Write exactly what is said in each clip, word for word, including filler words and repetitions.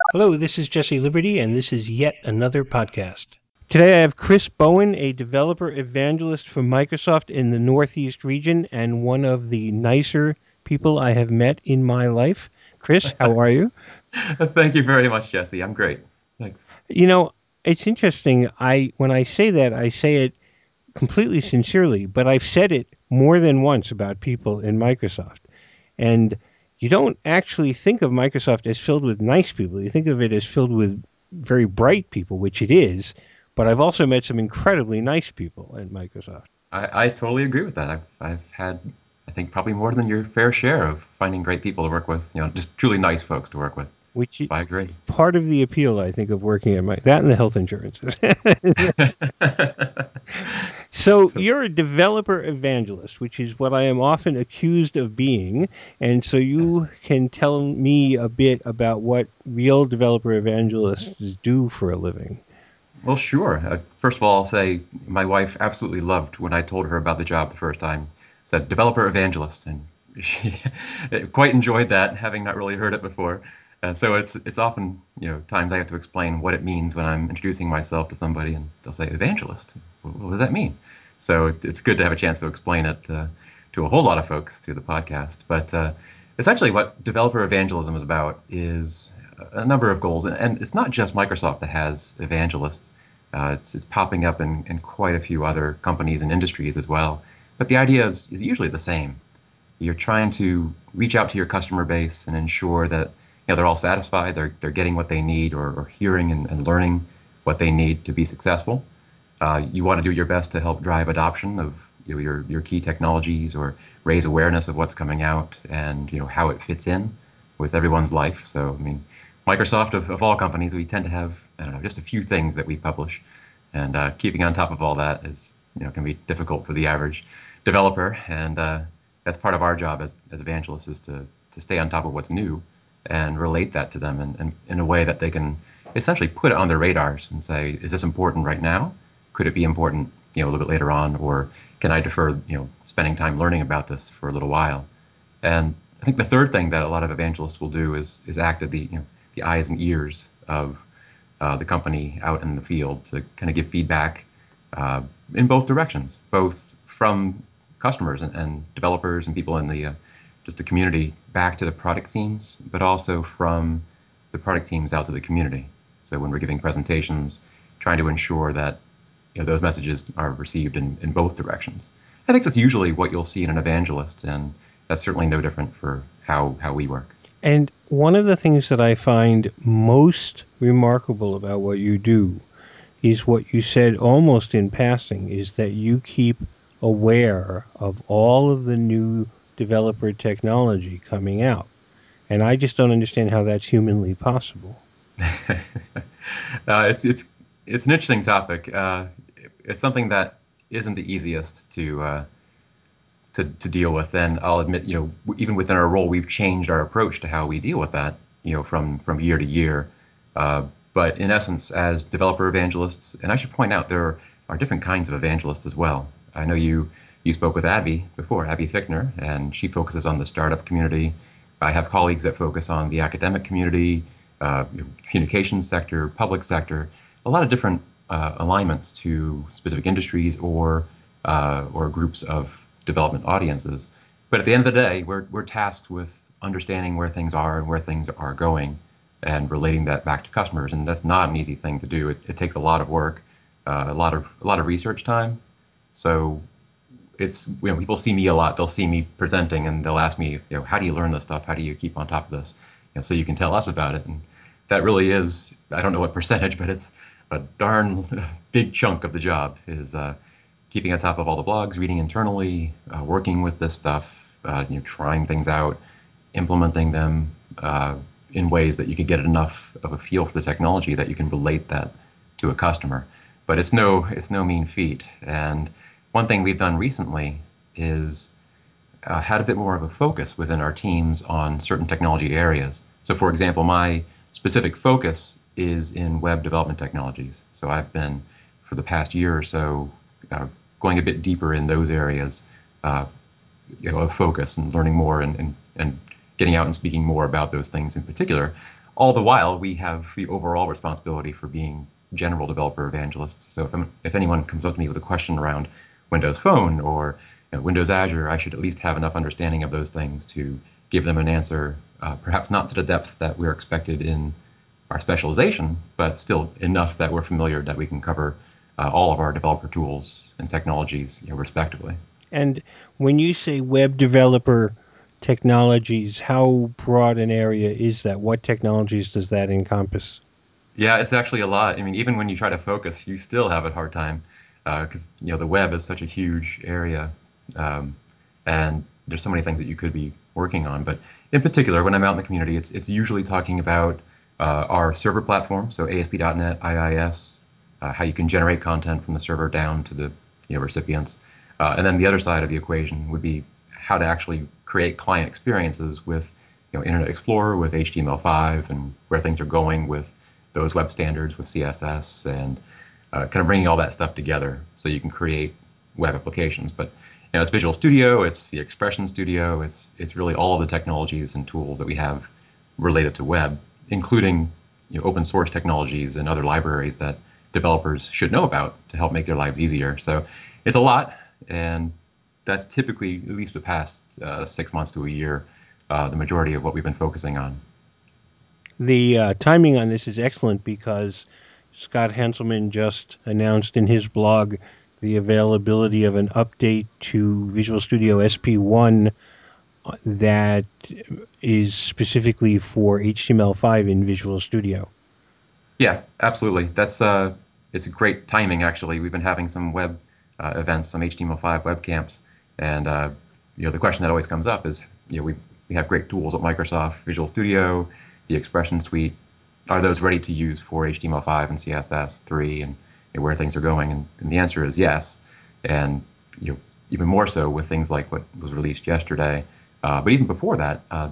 Hello, this is Jesse Liberty, and this is yet another podcast. Today I have Chris Bowen, a developer evangelist from Microsoft in the Northeast region, and one of the nicer people I have met in my life. Chris, how are you? Thank you very much, Jesse. I'm great. Thanks. You know, it's interesting. I when I say that, I say it completely sincerely, but I've said it more than once about people in Microsoft. And you don't actually think of Microsoft as filled with nice people. You think of it as filled with very bright people, which it is. But I've also met some incredibly nice people at Microsoft, I, I totally agree with that. I've I've had I think probably more than your fair share of finding great people to work with. You know, just truly nice folks to work with. which So I agree. part of the appeal, I think, of working at my that and the health insurances. So So, you're a developer evangelist, which is what I am often accused of being. And so yes. you can tell me a bit about what real developer evangelists do for a living. Well, sure. Uh, first of all, I'll say my wife absolutely loved when I told her about the job the first time. Said developer evangelist, and she quite enjoyed that, having not really heard it before. And so it's it's often you know times I have to explain what it means when I'm introducing myself to somebody, and they'll say evangelist. What, what does that mean? So it, it's good to have a chance to explain it uh, to a whole lot of folks through the podcast. But uh, essentially, what developer evangelism is about is a number of goals, and, and it's not just Microsoft that has evangelists. Uh, it's, it's popping up in, in quite a few other companies and industries as well. But the idea is, is usually the same. You're trying to reach out to your customer base and ensure that you know they're all satisfied, they're they're getting what they need, or, or hearing and, and learning what they need to be successful. Uh, you want to do your best to help drive adoption of you know, your your key technologies, or raise awareness of what's coming out and you know how it fits in with everyone's life. So I mean, Microsoft of, of all companies, we tend to have I don't know just a few things that we publish, and uh, keeping on top of all that is you know can be difficult for the average developer, and uh, that's part of our job as as evangelists is to to stay on top of what's new and relate that to them in, in, in a way that they can essentially put it on their radars and say, is this important right now? Could it be important, you know, a little bit later on, or can I defer, you know, spending time learning about this for a little while? And I think the third thing that a lot of evangelists will do is is act as the you know the eyes and ears of uh, the company out in the field to kind of give feedback uh, in both directions, both from customers and, and developers and people in the uh, just the community back to the product teams, but also from the product teams out to the community. So when we're giving presentations, trying to ensure that you know, those messages are received in, in both directions. I think that's usually what you'll see in an evangelist, and that's certainly no different for how, how we work. And one of the things that I find most remarkable about what you do is what you said almost in passing is that you keep aware of all of the new developer technology coming out. And I just don't understand how that's humanly possible. uh, it's it's it's an interesting topic. Uh, it's something that isn't the easiest to uh, to to deal with. And I'll admit, you know, even within our role, we've changed our approach to how we deal with that, you know, from from year to year. Uh, but in essence, as developer evangelists, and I should point out there are different kinds of evangelists as well. I know you you spoke with Abby before, Abby Fichtner, and she focuses on the startup community. I have colleagues that focus on the academic community, uh, communications sector, public sector, a lot of different uh, alignments to specific industries or uh, or groups of development audiences. But at the end of the day, we're we're tasked with understanding where things are and where things are going, and relating that back to customers. And that's not an easy thing to do. It, it takes a lot of work, uh, a lot of a lot of research time. So it's you know people see me a lot. They'll see me presenting and they'll ask me, you know, how do you learn this stuff? How do you keep on top of this? You know, so you can tell us about it. And that really is I don't know what percentage, but it's a darn big chunk of the job is uh, keeping on top of all the blogs, reading internally, uh, working with this stuff, uh, you know, trying things out, implementing them uh, in ways that you can get enough of a feel for the technology that you can relate that to a customer. But it's no it's no mean feat. And one thing we've done recently is uh, had a bit more of a focus within our teams on certain technology areas. So, for example, my specific focus is in web development technologies. So, I've been for the past year or so uh, going a bit deeper in those areas, uh, you know, of focus and learning more and, and, and getting out and speaking more about those things in particular. all the while, we have the overall responsibility for being general developer evangelists. So if, I'm, if anyone comes up to me with a question around Windows Phone or you know, Windows Azure, I should at least have enough understanding of those things to give them an answer, uh, perhaps not to the depth that we're expected in our specialization, but still enough that we're familiar that we can cover uh, all of our developer tools and technologies, you know, respectively. And when you say web developer technologies, how broad an area is that? What technologies does that encompass? Yeah, it's actually a lot. I mean, even when you try to focus, you still have a hard time because uh, you know the web is such a huge area, um, and there's so many things that you could be working on. But in particular, when I'm out in the community, it's it's usually talking about uh, our server platform, so A S P dot net, I I S, uh, how you can generate content from the server down to the you know, recipients, uh, and then the other side of the equation would be how to actually create client experiences with you know Internet Explorer, with H T M L five, and where things are going with those web standards with C S S and uh, kind of bringing all that stuff together so you can create web applications. But you know, it's Visual Studio, it's the Expression Studio, it's it's really all of the technologies and tools that we have related to web, including you know, open source technologies and other libraries that developers should know about to help make their lives easier. So it's a lot, and that's typically, at least the past uh, six months to a year, uh, the majority of what we've been focusing on. The uh, timing on this is excellent because Scott Hanselman just announced in his blog the availability of an update to Visual Studio S P one uh, that is specifically for H T M L five in Visual Studio. Yeah, absolutely. That's uh, it's great timing actually. We've been having some web uh, events, some H T M L five web camps, and uh, you know the question that always comes up is, you know, we we have great tools at Microsoft, Visual Studio, the Expression Suite. Are those ready to use for H T M L five and C S S three and, and where things are going? And, and the answer is yes, and you know even more so with things like what was released yesterday. Uh, but even before that, uh,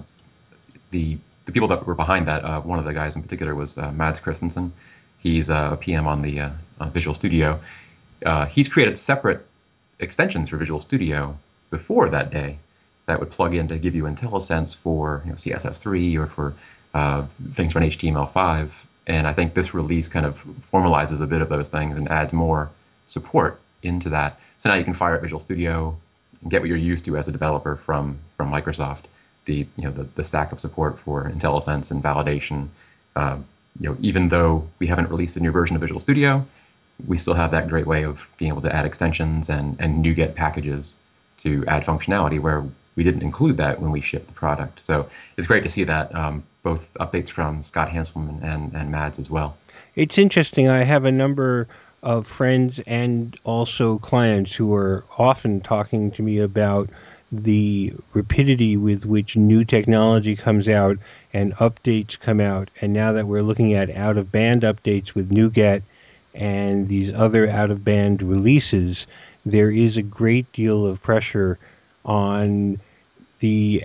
the the people that were behind that, uh, one of the guys in particular was uh, Mads Christensen. He's uh, a P M on the uh, on Visual Studio. Uh, he's created separate extensions for Visual Studio before that day that would plug in to give you IntelliSense for you know, C S S three or for uh, things from H T M L five. And I think this release kind of formalizes a bit of those things and adds more support into that. So now you can fire up Visual Studio and get what you're used to as a developer from from Microsoft. The you know the, the stack of support for IntelliSense and validation. Uh, you know, even though we haven't released a new version of Visual Studio, we still have that great way of being able to add extensions and, and NuGet packages to add functionality where we didn't include that when we shipped the product. So it's great to see that, um, both updates from Scott Hanselman and, and Mads as well. It's interesting. I have a number of friends and also clients who are often talking to me about the rapidity with which new technology comes out and updates come out. And now that we're looking at out of band updates with NuGet and these other out of band releases, there is a great deal of pressure on the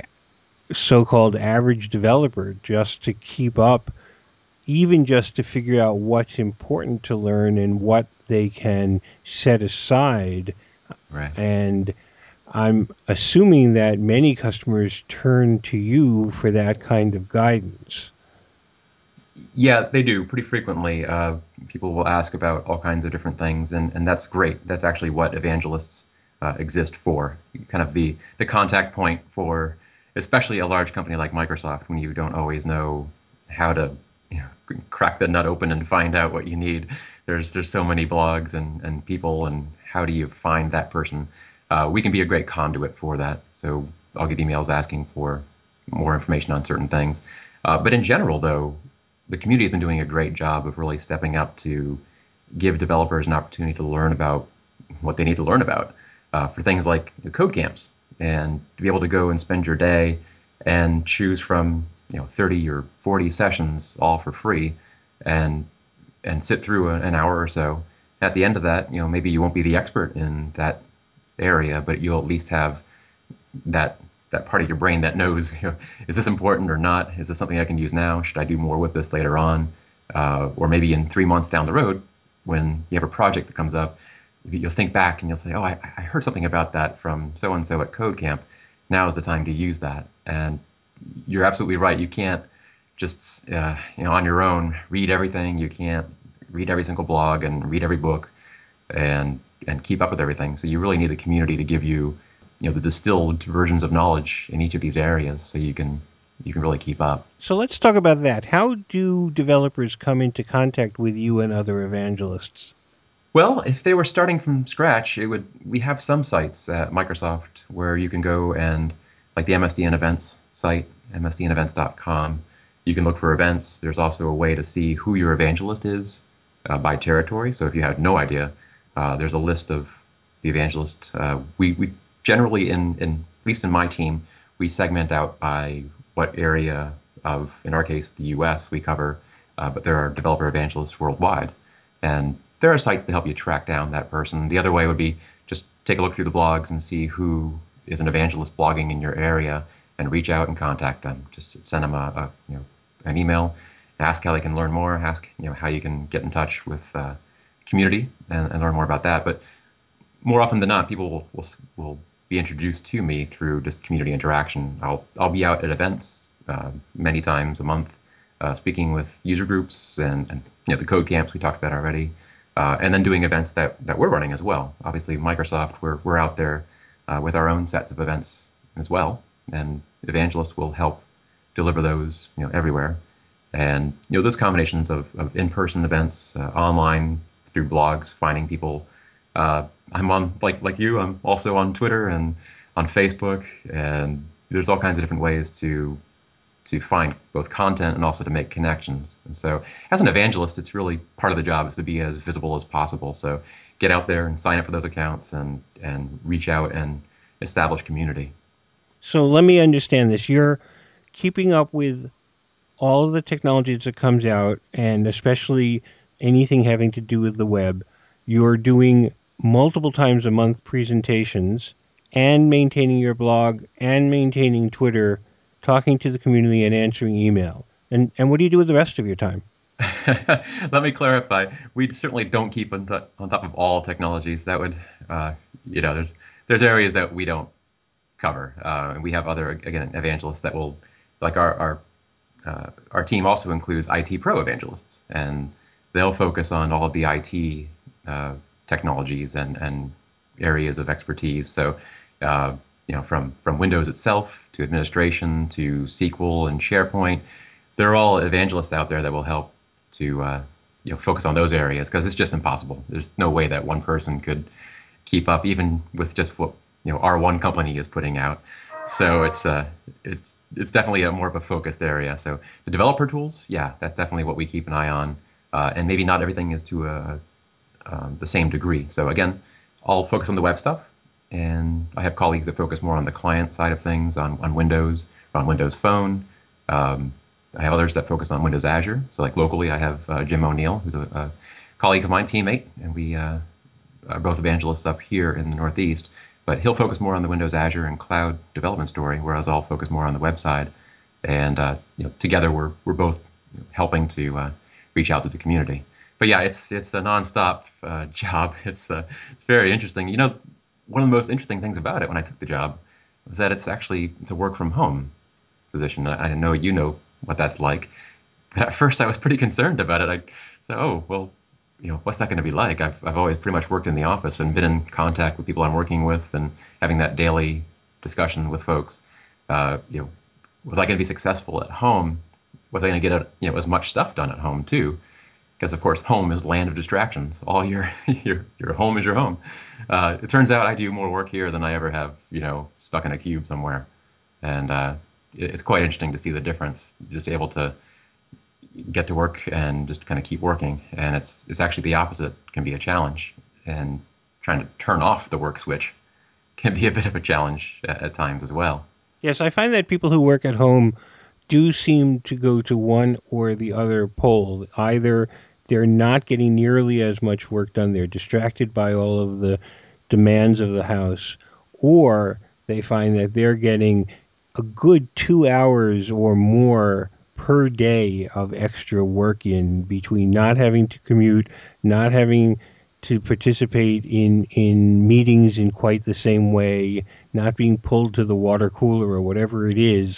so called average developer just to keep up, even just to figure out what's important to learn and what they can set aside. Right. And I'm assuming that many customers turn to you for that kind of guidance. Yeah, they do pretty frequently. Uh, people will ask about all kinds of different things, and, and that's great. That's actually what evangelists uh, exist for. Kind of the, the contact point for, especially a large company like Microsoft, when you don't always know how to you know, crack the nut open and find out what you need. There's there's so many blogs and, and people, and how do you find that person? Uh, we can be a great conduit for that. So I'll get emails asking for more information on certain things. Uh, but in general, though, the community has been doing a great job of really stepping up to give developers an opportunity to learn about what they need to learn about uh, for things like the code camps, and to be able to go and spend your day and choose from you know thirty or forty sessions all for free, and and sit through a, an hour or so. At the end of that, you know maybe you won't be the expert in that area, but you'll at least have that that part of your brain that knows, you know, is this important or not? Is this something I can use now? Should I do more with this later on? Uh, or maybe in three months down the road, when you have a project that comes up, you'll think back and you'll say, oh, I, I heard something about that from so and so at Code Camp. Now is the time to use that. And you're absolutely right. You can't just uh, you know on your own read everything. You can't read every single blog and read every book and and keep up with everything. So you really need the community to give you you know the distilled versions of knowledge in each of these areas, so you can you can really keep up. So let's talk about that. How do developers come into contact with you and other evangelists? Well, if they were starting from scratch, it would. We have some sites at Microsoft where you can go and, like the M S D N events site, m s d n events dot com. You can look for events. There's also a way to see who your evangelist is uh, by territory. So if you have no idea, uh, there's a list of the evangelists. Uh, we we generally in in at least in my team, we segment out by what area of, in our case, the U S we cover, uh, but there are developer evangelists worldwide. And there are sites to help you track down that person. The other way would be just take a look through the blogs and see who is an evangelist blogging in your area and reach out and contact them. Just send them a, a you know an email, ask how they can learn more, ask you know how you can get in touch with uh, community and, and learn more about that. But more often than not, people will, will will be introduced to me through just community interaction. I'll I'll be out at events uh, many times a month, uh, speaking with user groups and, and you know the code camps we talked about already, uh, and then doing events that, that we're running as well. Obviously, Microsoft, we're we're out there uh, with our own sets of events as well, and evangelists will help deliver those you know everywhere. And you know those combinations of, of in-person events, uh, online through blogs, finding people. Uh, I'm on like like you. I'm also on Twitter and on Facebook, and there's all kinds of different ways to to find both content and also to make connections. And so, as an evangelist, it's really part of the job is to be as visible as possible. So, get out there and sign up for those accounts and and reach out and establish community. So let me understand this. You're keeping up with all of the technology that comes out, and especially anything having to do with the web. You're doing multiple times a month presentations and maintaining your blog and maintaining Twitter, talking to the community and answering email. And and what do you do with the rest of your time? Let me clarify. We certainly don't keep on, to- on top of all technologies. That would, uh, you know, there's there's areas that we don't cover. Uh, and we have other again evangelists that will, like our our uh, our team also includes I T pro evangelists, and they'll focus on all of the I T uh, technologies and and areas of expertise. So, uh, you know, from from Windows itself to administration to S Q L and SharePoint, there are all evangelists out there that will help to uh, you know focus on those areas because it's just impossible. There's no way that one person could keep up even with just what you know our one company is putting out. So it's uh it's it's definitely a more of a focused area. So the developer tools, yeah, that's definitely what we keep an eye on. Uh, and maybe not everything is to a, um, the same degree. So again, I'll focus on the web stuff, and I have colleagues that focus more on the client side of things, on on Windows, on Windows Phone. Um, I have others that focus on Windows Azure. So like locally, I have uh, Jim O'Neill, who's a, a colleague of mine, teammate, and we uh, are both evangelists up here in the Northeast. But he'll focus more on the Windows Azure and cloud development story, whereas I'll focus more on the web side. And uh, you know, together we're we're both helping to uh, reach out to the community. But yeah, it's it's a nonstop uh, job. It's uh, it's very interesting. You know, one of the most interesting things about it when I took the job was that it's actually it's a work from home position. I, I know you know what that's like. But at first, I was pretty concerned about it. I said, "Oh, well, you know, what's that going to be like?" I've I've always pretty much worked in the office and been in contact with people I'm working with and having that daily discussion with folks. Uh, you know, was I going to be successful at home? Was I going to get you know as much stuff done at home too? Because of course, home is land of distractions. All your your your home is your home. Uh, it turns out I do more work here than I ever have, you know, stuck in a cube somewhere, and uh, it, it's quite interesting to see the difference. Just able to get to work and just kind of keep working, and it's it's actually the opposite can be a challenge, and trying to turn off the work switch can be a bit of a challenge at, at times as well. Yes, I find that people who work at home do seem to go to one or the other pole. Either they're not getting nearly as much work done, they're distracted by all of the demands of the house, or they find that they're getting a good two hours or more per day of extra work in between not having to commute, not having to participate in in meetings in quite the same way, not being pulled to the water cooler or whatever it is,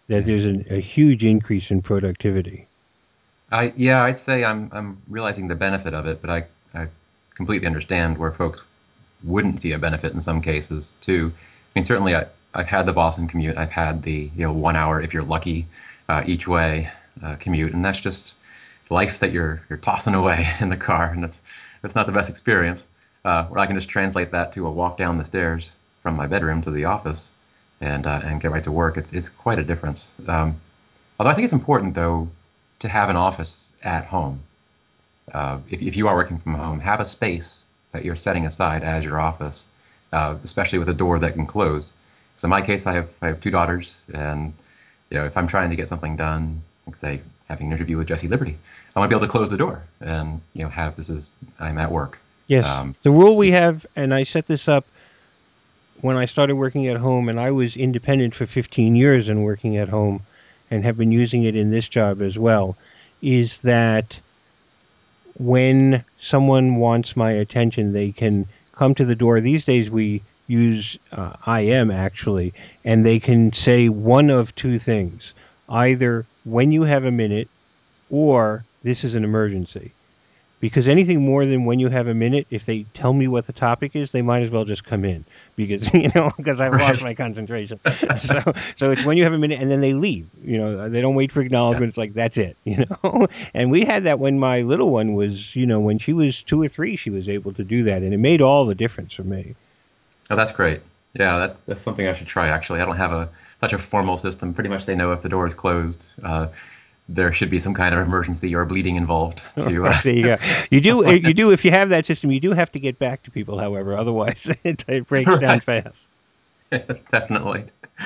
that Yeah. there's an, a huge increase in productivity. I yeah, I'd say I'm I'm realizing the benefit of it, but I I completely understand where folks wouldn't see a benefit in some cases too. I mean, certainly I I've had the Boston commute. I've had the you know one hour if you're lucky uh, each way uh, commute, and that's just life that you're you're tossing away in the car, and that's that's not the best experience. Uh, where I can just translate that to a walk down the stairs from my bedroom to the office, and uh, and get right to work. It's it's quite a difference. Um, although I think it's important though to have an office at home. Uh, if, if you are working from home, have a space that you're setting aside as your office, uh, especially with a door that can close. So in my case, I have I have two daughters, and you know if I'm trying to get something done, like say having an interview with Jesse Liberty, I want to be able to close the door and you know have this is I'm at work. Yes, Um, the rule we have, and I set this up when I started working at home, and I was independent for fifteen years and working at home, and have been using it in this job as well, is that when someone wants my attention, they can come to the door. These days, we use uh, I M actually, and they can say one of two things: either when you have a minute, or this is an emergency. Because anything more than when you have a minute, if they tell me what the topic is, they might as well just come in because you know because I've lost right. my concentration. So so it's when you have a minute, and then they leave. You know, they don't wait for Yeah. acknowledgement. It's like that's it. You know, and we had that when my little one was, you know, when she was two or three, she was able to do that, and it made all the difference for me. Oh, that's great. Yeah, that's that's something I should try. Actually, I don't have a such a formal system. Pretty much, they know if the door is closed. Uh, there should be some kind of emergency or bleeding involved All to right, uh, there you go. You do you do if you have that system, you do have to get back to people. However, otherwise it, it breaks down right. fast. Definitely.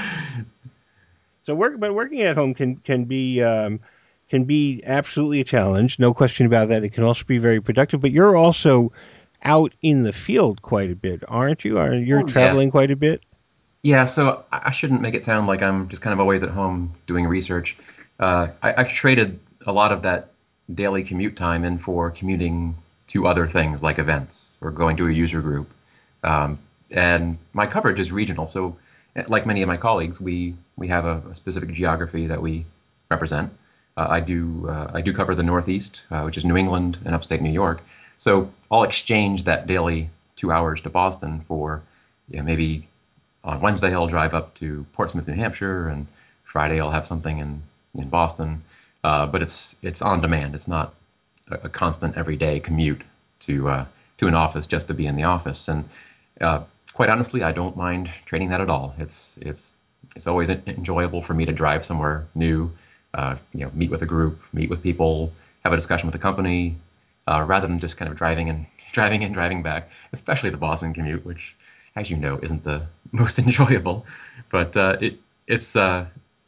So work, but working at home can can be um, can be absolutely a challenge. No question about that. It can also be very productive. But you're also out in the field quite a bit, aren't you? Are you're Oh yeah. traveling quite a bit? Yeah, so I I shouldn't make it sound like I'm just kind of always at home doing research. Uh, I, I've traded a lot of that daily commute time in for commuting to other things like events or going to a user group. Um, and my coverage is regional, so eh, like many of my colleagues, we we have a, a specific geography that we represent. Uh, I do uh, I do cover the Northeast, uh, which is New England and upstate New York. So I'll exchange that daily two hours to Boston for yeah, maybe on Wednesday, I'll drive up to Portsmouth, New Hampshire, and Friday I'll have something in in Boston. Uh, but it's it's on demand. It's not a, a constant everyday commute to uh, to an office just to be in the office. And uh, quite honestly, I don't mind trading that at all. It's it's it's always enjoyable for me to drive somewhere new, uh, you know, meet with a group, meet with people, have a discussion with the company, uh, rather than just kind of driving and driving and driving back. Especially the Boston commute, which, as you know, isn't the most enjoyable. But uh, it it's uh,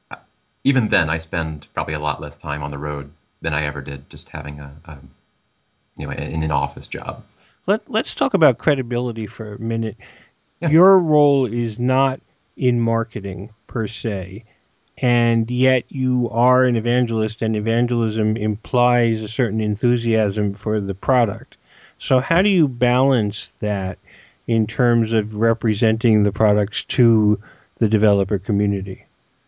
even then I spend probably a lot less time on the road than I ever did just having a, a you know in an office job. Let Let's talk about credibility for a minute. Yeah, Your role is not in marketing per se, and yet you are an evangelist, and evangelism implies a certain enthusiasm for the product. So how yeah. do you balance that in terms of representing the products to the developer community?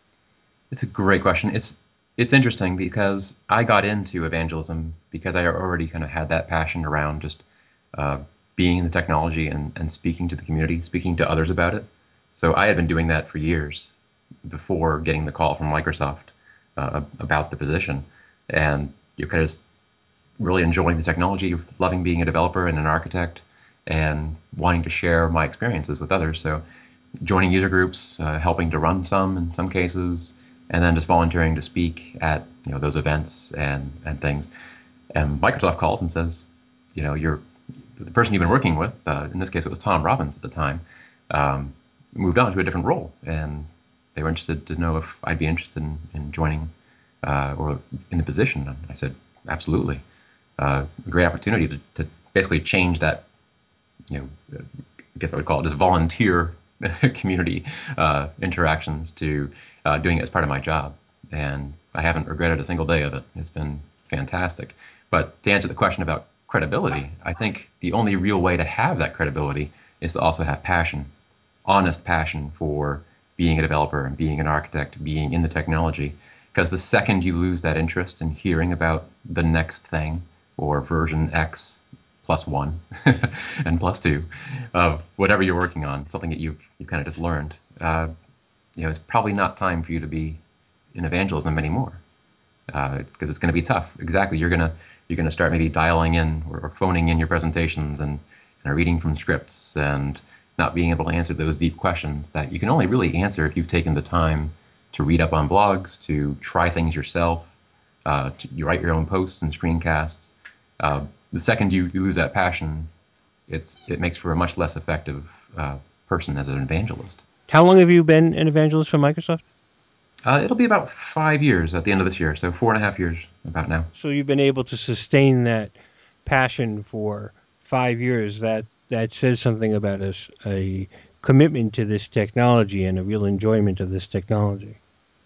It's a great question. It's it's interesting because I got into evangelism because I already kind of had that passion around just uh, being in the technology and, and speaking to the community, speaking to others about it. So I had been doing that for years before getting the call from Microsoft uh, about the position, and you kind of really enjoying the technology, loving being a developer and an architect, and wanting to share my experiences with others. So joining user groups, uh, helping to run some in some cases, and then just volunteering to speak at you know those events and and things. And Microsoft calls and says, you know, you're the person you've been working with. Uh, in this case, it was Tom Robbins at the time. Um, moved on to a different role, and they were interested to know if I'd be interested in, in joining uh, or in the position. And I said, absolutely. Uh, a great opportunity to, to basically change that you know, I guess I would call it just volunteer community uh, interactions to uh, doing it as part of my job. And I haven't regretted a single day of it. It's been fantastic. But to answer the question about credibility, I think the only real way to have that credibility is to also have passion, honest passion for being a developer and being an architect, being in the technology. Because the second you lose that interest in hearing about the next thing or version X plus one and plus two of whatever you're working on, something that you've, you kind of just learned, uh, you know, it's probably not time for you to be in evangelism anymore because uh, it's going to be tough. Exactly. You're going to you're going to start maybe dialing in or, or phoning in your presentations and, and reading from scripts and not being able to answer those deep questions that you can only really answer if you've taken the time to read up on blogs, to try things yourself, uh, to, you write your own posts and screencasts. Uh, the second you, you lose that passion, it's it makes for a much less effective uh, person as an evangelist. How long have you been an evangelist for Microsoft? Uh, it'll be about five years at the end of this year, so four and a half years about now. So you've been able to sustain that passion for five years. That that says something about us, a commitment to this technology and a real enjoyment of this technology.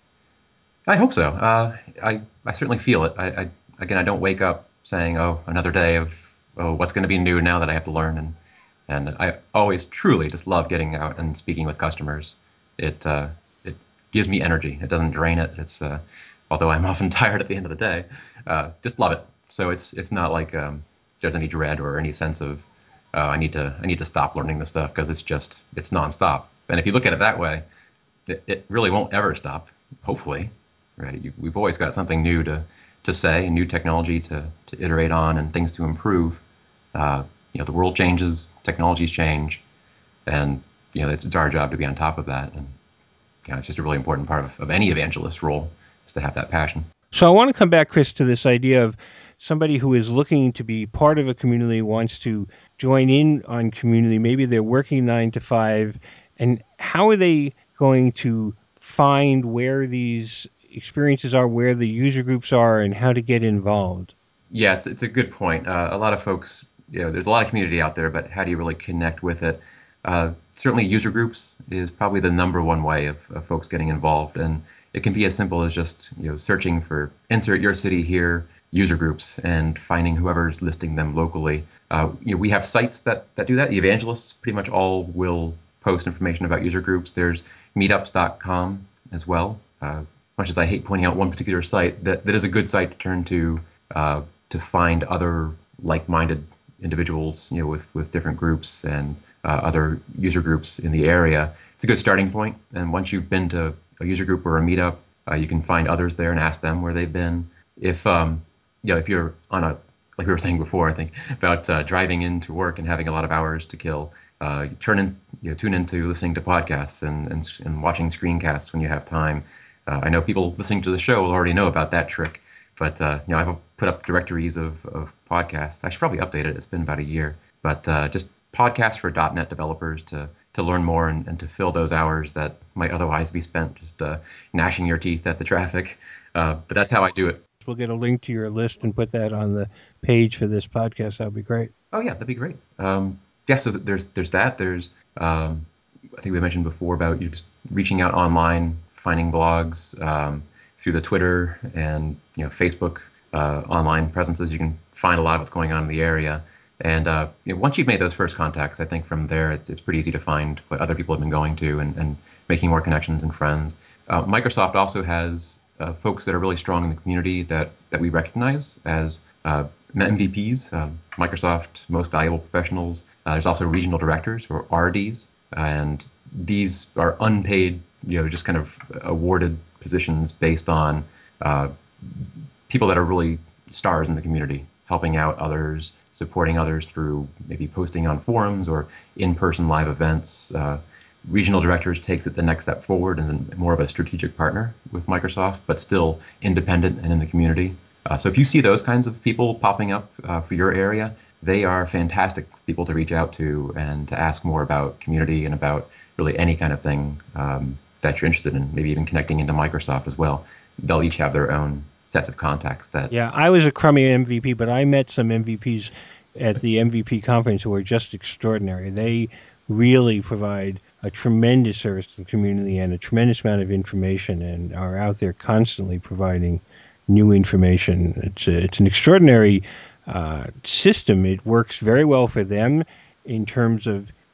I hope so. Uh, I I certainly feel it. I, I again, I don't wake up saying, "Oh, another day of oh, what's going to be new now that I have to learn." And and I always truly just love getting out and speaking with customers. It uh, it gives me energy. It doesn't drain it. It's uh, although I'm often tired at the end of the day, uh, just love it. So it's it's not like um, there's any dread or any sense of uh, I need to I need to stop learning this stuff because it's just it's nonstop. And if you look at it that way, it, it really won't ever stop. Hopefully, right? You, we've always got something new to to say, and new technology to to iterate on, and things to improve. Uh, you know, the world changes, technologies change, and you know, it's, it's our job to be on top of that. And you know, it's just a really important part of, of any evangelist role is to have that passion. So I want to come back, Chris, to this idea of somebody who is looking to be part of a community, wants to join in on community. Maybe they're working nine to five, and how are they going to find where these experiences are, where the user groups are, and how to get involved? Yeah, it's it's a good point. Uh, a lot of folks, you know, there's a lot of community out there, but how do you really connect with it? Uh, certainly, user groups is probably the number one way of, of folks getting involved, and it can be as simple as just you know searching for insert your city here user groups and finding whoever's listing them locally. Uh, you know, we have sites that that do that. The evangelists pretty much all will post information about user groups. There's meetups dot com as well. Uh, much as I hate pointing out one particular site, that, that is a good site to turn to uh, to find other like-minded individuals, you know, with with different groups and uh, other user groups in the area. It's a good starting point. And once you've been to a user group or a meetup, uh, you can find others there and ask them where they've been. If um, you know, if you're on a like we were saying before, I think about uh, driving into work and having a lot of hours to kill. Uh, turn in, you know, tune into listening to podcasts and, and and watching screencasts when you have time. Uh, I know people listening to the show will already know about that trick. But uh, you know, I've put up directories of, of podcasts. I should probably update it. It's been about a year. But uh, just podcasts for .dot net developers to to learn more and, and to fill those hours that might otherwise be spent just uh, gnashing your teeth at the traffic. Uh, but that's how I do it. We'll get a link to your list and put that on the page for this podcast. That would be great. Oh yeah, that'd be great. Um, yeah, so there's there's that. There's um, I think we mentioned before about you just reaching out online, finding blogs um, through the Twitter and you know Facebook uh, online presences. You can find a lot of what's going on in the area. And uh, you know, once you've made those first contacts, I think from there it's it's pretty easy to find what other people have been going to and, and making more connections and friends. Uh, Microsoft also has uh, folks that are really strong in the community that that we recognize as uh, M V Ps, um, Microsoft Most Valuable Professionals. Uh, there's also regional directors or R Ds, and these are unpaid, you know, just kind of awarded positions based on uh, people that are really stars in the community, helping out others, supporting others through maybe posting on forums or in-person live events. Uh, regional directors takes it the next step forward and more of a strategic partner with Microsoft, but still independent and in the community. Uh, so if you see those kinds of people popping up uh, for your area, they are fantastic people to reach out to and to ask more about community and about really any kind of thing um, that you're interested in, maybe even connecting into Microsoft as well. They'll each have their own sets of contacts that. Yeah, I was a crummy M V P, but I met some M V Ps at the M V P conference who are just extraordinary. They really provide a tremendous service to the community and a tremendous amount of information and are out there constantly providing new information. It's a, it's an extraordinary uh, system. It works very well for them in terms of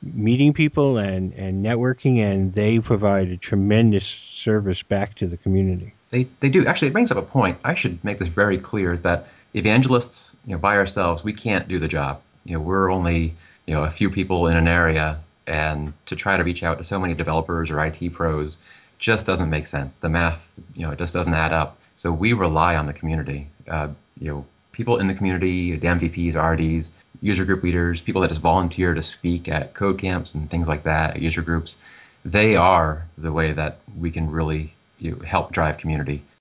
meeting people and, and networking, and they provide a tremendous service back to the community. They they do. Actually, it brings up a point. I should make this very clear is that evangelists, you know, by ourselves, we can't do the job. You know, we're only, you know, a few people in an area, and to try to reach out to so many developers or I T pros just doesn't make sense. The math, you know, it just doesn't add up. So we rely on the community. Uh, you know, people in the community, the M V Ps, R Ds, user group leaders, people that just volunteer to speak at code camps and things like that, user groups. They are the way that we can really, you know, help drive community.